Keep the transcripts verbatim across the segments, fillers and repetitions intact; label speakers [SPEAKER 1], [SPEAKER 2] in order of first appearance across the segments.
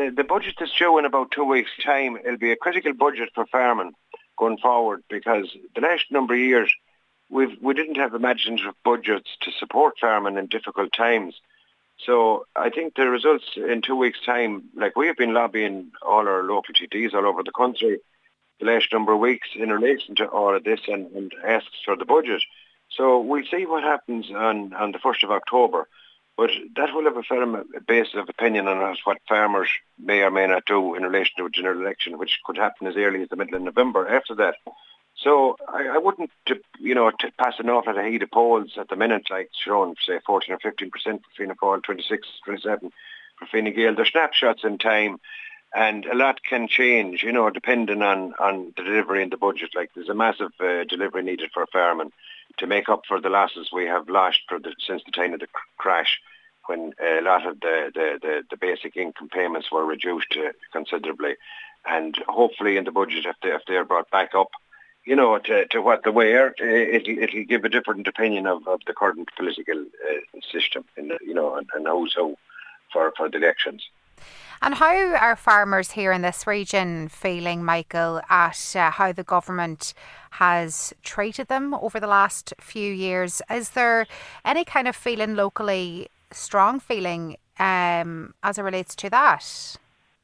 [SPEAKER 1] the, the budget is due in about two weeks' time. It'll be a critical budget for farming going forward, because the last number of years we've, we didn't have imaginative budgets to support farming in difficult times. So I think the results in two weeks' time, like we have been lobbying all our local G Ds all over the country the last number of weeks in relation to all of this, and, and asks for the budget. So we'll see what happens on, on the first of October. But that will have a firm basis of opinion on us, what farmers may or may not do in relation to a general election, which could happen as early as the middle of November after that. So I, I wouldn't, you know, t- pass an awful lot of heat of polls at the minute, like showing, say, fourteen or fifteen percent for Fianna Fáil, twenty-six, twenty-seven for Fine Gael. They're snapshots in time, and a lot can change, you know, depending on, on the delivery in the budget. Like there's a massive uh, delivery needed for farming to make up for the losses we have lost for the, since the time of the cr- crash, when a lot of the, the, the, the basic income payments were reduced uh, considerably. And hopefully in the budget, if, they, if they're brought back up, you know, to, to what they were, it'll, it'll give a different opinion of, of the current political uh, system, in the, you know, and, and who's who for, for the elections.
[SPEAKER 2] And how are farmers here in this region feeling, Michael, at uh, how the government has treated them over the last few years? Is there any kind of feeling locally, strong feeling um, as it relates to that?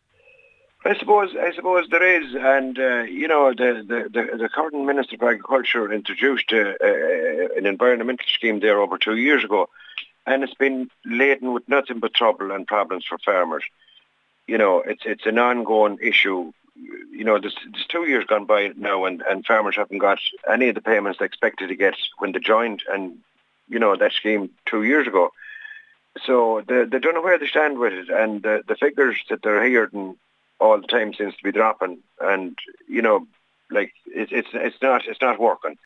[SPEAKER 1] I suppose I suppose there is, and uh, you know, the, the, the, the current Minister for Agriculture introduced uh, uh, an environmental scheme there over two years ago, and it's been laden with nothing but trouble and problems for farmers. You know, it's it's an ongoing issue. You know, there's, there's two years gone by now, and, and farmers haven't got any of the payments they expected to get when they joined, and you know, that scheme two years ago. So they, they don't know where they stand with it, and the, the figures that they're hearing all the time seems to be dropping, and you know, like it, it's it's not it's not working.